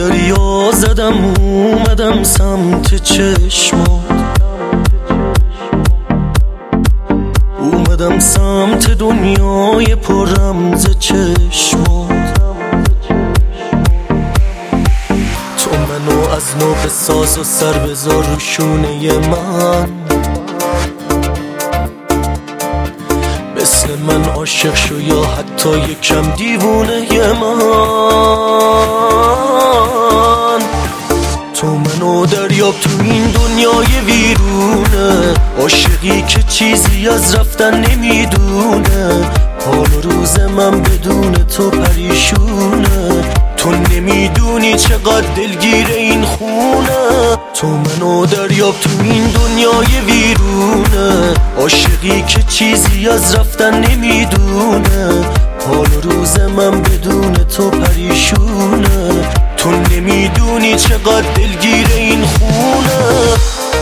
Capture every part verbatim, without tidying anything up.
دریا زدم اومدم سمت چشمات، اومدم سمت دنیای پر رمز چشمات. تو منو از نو بساز و سر بذار رو شونه من، مثل من عاشق شو یا حتی یکم دیوونه من. تو منو دریاب تو این دنیای ویرونه، عاشقی که چیزی از رفتن نمیدونه. حال و روز من بدون تو پریشونه، تو نمیدونی چقدر دلگیر این خونه. تو منو دریاب تو این دنیای ویرونه، عاشقی که چیزی از رفتن نمیدونه. حال و روز من بدون تو پریشونه، تو نمیدونی چقدر دلگیر این خونه.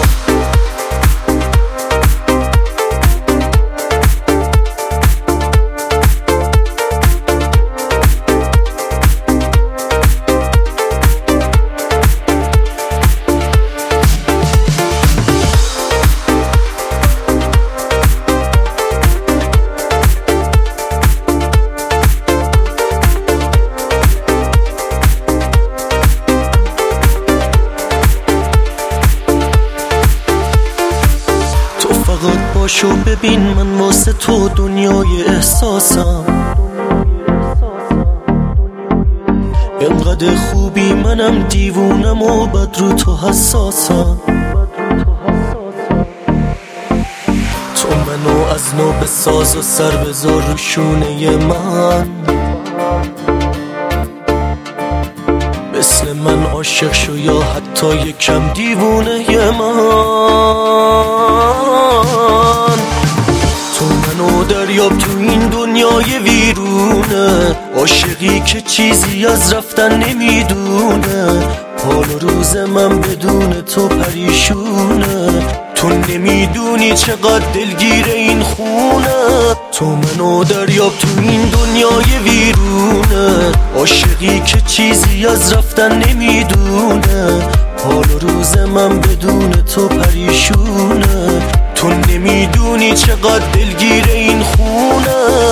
فقط باشو ببین من واسه تو دنیای احساسم، اینقدر خوبی منم دیوونم و بد رو تو حساسم. تو منو از نو بساز و سر بذار رو شونه من، مثل من عاشق شو یا حتی یکم دیوونه من. تو منو دریاب تو این دنیای ویرونه، عاشقی که چیزی از رفتن نمیدونه. حال و روز من بدون تو پریشونه، تو نمیدونی چقدر دلگیر این خونه. تو منو دریاب تو این دنیای ویرونه، عاشقی که چیزی از رفتن نمیدونه. حال و روز من بدون تو پریشونه، تو نمیدونی چقدر دلگیر این خونه.